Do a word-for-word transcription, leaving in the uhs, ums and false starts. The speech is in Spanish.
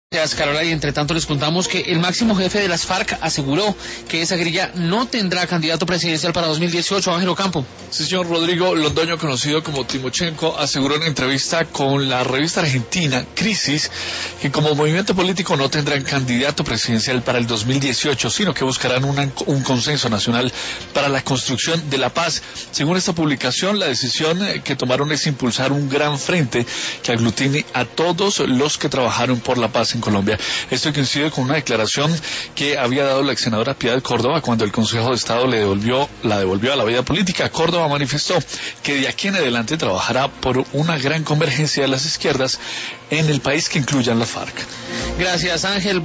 Gracias, Carola, y entre tanto les contamos que el máximo jefe de las FARC aseguró que esa guerrilla no tendrá candidato presidencial para dos mil dieciocho. Ángel Ocampo. Sí, señor. Rodrigo Londoño, conocido como Timochenko, aseguró en entrevista con la revista argentina Crisis que como movimiento político no tendrán candidato presidencial para el dos mil dieciocho, sino que buscarán una, un consenso nacional para la construcción de la paz. Según esta publicación, la decisión que tomaron es impulsar un gran frente que aglutine a todos los que trabajaron por la paz en Colombia. Esto coincide con una declaración que había dado la ex senadora Piedad Córdoba cuando el Consejo de Estado le devolvió, la devolvió a la vida política. Córdoba manifestó que de aquí en adelante trabajará por una gran convergencia de las izquierdas en el país que incluyan la FARC. Gracias, Ángel.